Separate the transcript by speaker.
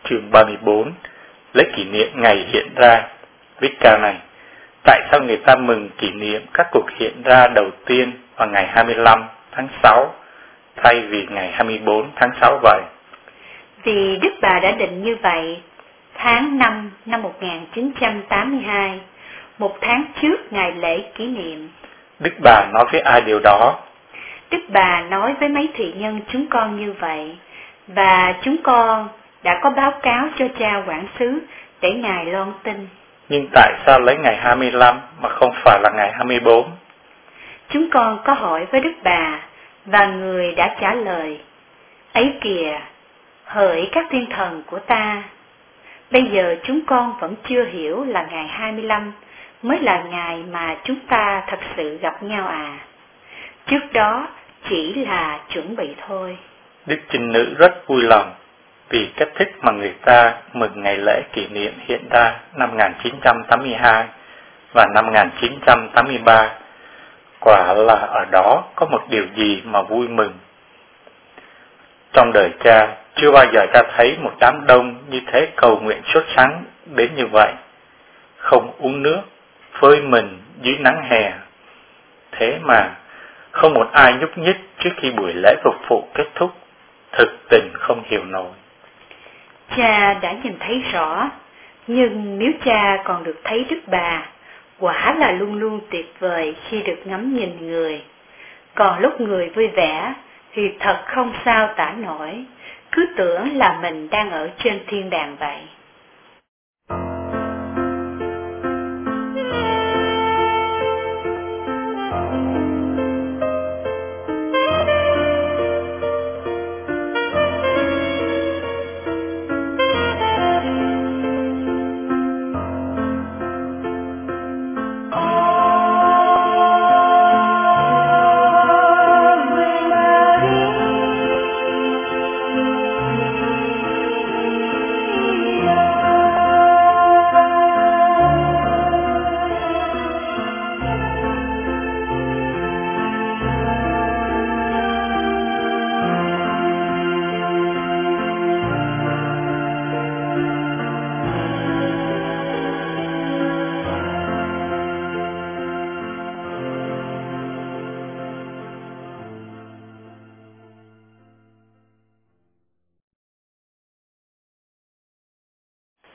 Speaker 1: chương 34, lễ kỷ niệm ngày hiện ra. Viết ca này, tại sao người ta mừng kỷ niệm các cuộc hiện ra đầu tiên vào ngày 25 tháng 6 thay vì ngày 24 tháng 6 vậy?
Speaker 2: Vì Đức Bà đã định như vậy. Tháng 5 năm 1982, một tháng trước ngày lễ kỷ niệm.
Speaker 1: Đức Bà nói với ai điều đó?
Speaker 2: Đức Bà nói với mấy thị nhân chúng con như vậy, và chúng con đã có báo cáo cho cha quản xứ để Ngài loan tin.
Speaker 1: Nhưng tại sao lấy ngày 25 mà không phải là ngày 24?
Speaker 2: Chúng con có hỏi với Đức Bà, và Người đã trả lời: ấy kìa, hỡi các thiên thần của ta, bây giờ chúng con vẫn chưa hiểu là ngày 25 mới là ngày mà chúng ta thật sự gặp nhau à. Trước đó chỉ là chuẩn bị thôi.
Speaker 1: Đức Trinh Nữ rất vui lòng vì cách thức mà người ta mừng ngày lễ kỷ niệm hiện ra năm 1982 và năm 1983. Quả là ở đó có một điều gì mà vui mừng. Trong đời cha, chưa bao giờ cha thấy một đám đông như thế cầu nguyện sốt sắng đến như vậy, không uống nước, phơi mình dưới nắng hè. Thế mà không một ai nhúc nhích trước khi buổi lễ phục vụ kết thúc, thực tình không hiểu nổi.
Speaker 2: Cha đã nhìn thấy rõ, nhưng nếu cha còn được thấy Đức Bà, quả là luôn luôn tuyệt vời khi được ngắm nhìn Người. Còn lúc Người vui vẻ thì thật không sao tả nổi, cứ tưởng là mình đang ở trên thiên đàng vậy.